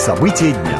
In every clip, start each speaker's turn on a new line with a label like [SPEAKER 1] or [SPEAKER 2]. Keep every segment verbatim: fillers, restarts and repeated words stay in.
[SPEAKER 1] События дня.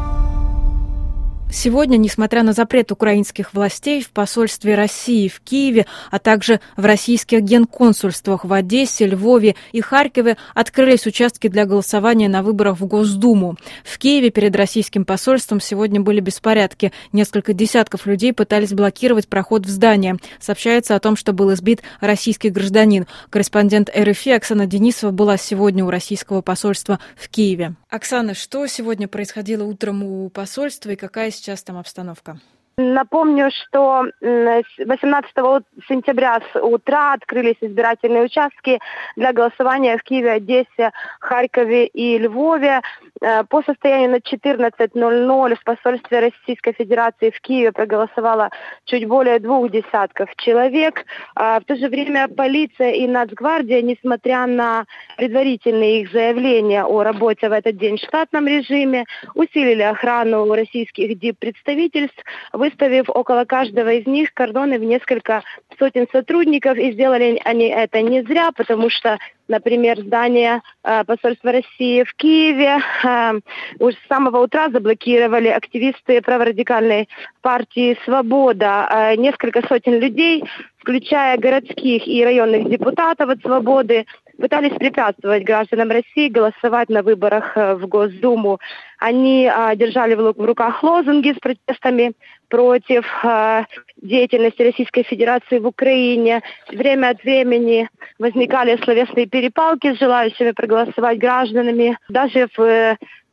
[SPEAKER 2] Сегодня, несмотря на запрет украинских властей, в посольстве России в Киеве, а также в российских генконсульствах в Одессе, Львове и Харькове открылись участки для голосования на выборах в Госдуму. В Киеве перед российским посольством сегодня были беспорядки. Несколько десятков людей пытались блокировать проход в здание. Сообщается о том, что был избит российский гражданин. Корреспондент эр эф и Оксана Денисова была сегодня у российского посольства в Киеве. Оксана, что сегодня происходило утром у посольства и какая сейчас там обстановка?
[SPEAKER 3] Напомню, что восемнадцатого сентября с утра открылись избирательные участки для голосования в Киеве, Одессе, Харькове и Львове. По состоянию на четырнадцать ноль ноль в посольстве Российской Федерации в Киеве проголосовало чуть более двух десятков человек. В то же время полиция и Нацгвардия, несмотря на предварительные их заявления о работе в этот день в штатном режиме, усилили охрану российских диппредставительств, выставив около каждого из них кордоны в несколько сотен сотрудников. И сделали они это не зря, потому что, например, здание э, посольства России в Киеве э, уже с самого утра заблокировали активисты праворадикальной партии «Свобода». Э, несколько сотен людей, включая городских и районных депутатов от «Свободы», пытались препятствовать гражданам России голосовать на выборах в Госдуму. Они а, держали в, в руках лозунги с протестами против а, деятельности Российской Федерации в Украине. Время от времени возникали словесные перепалки с желающими проголосовать гражданами. Даже в,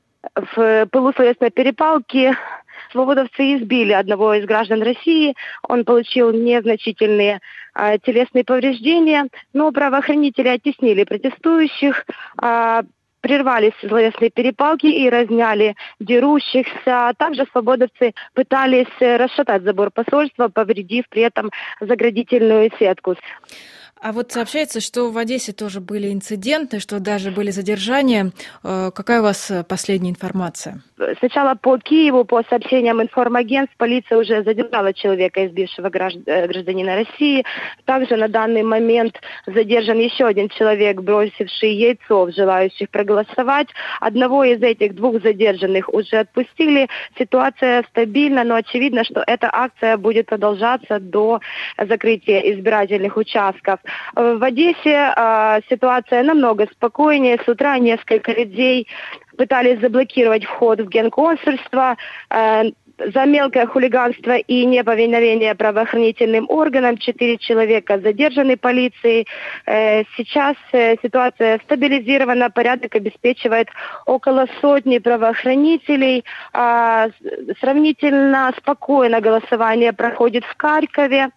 [SPEAKER 3] в пылу словесной перепалки свободовцы избили одного из граждан России. Он получил незначительные а, телесные повреждения, но правоохранители оттеснили протестующих, а, прервали словесные перепалки и разняли дерущихся. Также свободовцы пытались расшатать забор посольства, повредив при этом заградительную сетку.
[SPEAKER 2] А вот сообщается, что в Одессе тоже были инциденты, что даже были задержания. Какая у вас последняя информация?
[SPEAKER 3] Сначала по Киеву, по сообщениям информагентств, полиция уже задержала человека, избившего гражданина России. Также на данный момент задержан еще один человек, бросивший яйцо в желающих проголосовать. Одного из этих двух задержанных уже отпустили. Ситуация стабильна, но очевидно, что эта акция будет продолжаться до закрытия избирательных участков. В Одессе э, ситуация намного спокойнее. С утра несколько людей пытались заблокировать вход в генконсульство. Э, за мелкое хулиганство и неповиновение правоохранительным органам четыре человека задержаны полицией. Э, сейчас э, ситуация стабилизирована, порядок обеспечивает около сотни правоохранителей. Э, сравнительно спокойно голосование проходит в Харькове.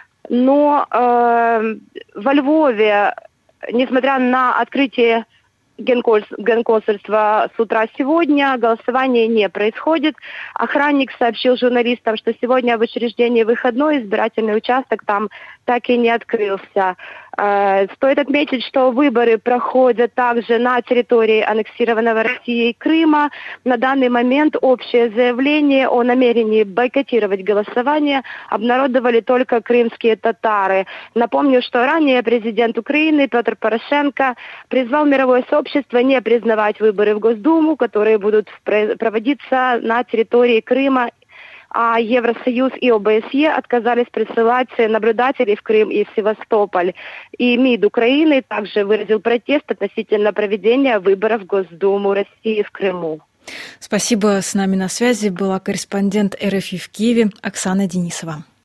[SPEAKER 3] Но э, во Львове, несмотря на открытие генконсульства с утра сегодня, голосование не происходит. Охранник сообщил журналистам, что сегодня в учреждении выходной, избирательный участок там так и не открылся. Э, стоит отметить, что выборы проходят также на территории аннексированного Россией Крыма. На данный момент общее заявление о намерении бойкотировать голосование обнародовали только крымские татары. Напомню, что ранее президент Украины Петр Порошенко призвал мировое сообщество не признавать выборы в Госдуму, которые будут проводиться на территории Крыма, а Евросоюз и о бэ эс е отказались присылать наблюдателей в Крым и в Севастополь. И МИД Украины также выразил протест относительно проведения выборов в Госдуму России в Крыму.
[SPEAKER 2] Спасибо. С нами на связи была корреспондент эр эф и в Киеве Оксана Денисова.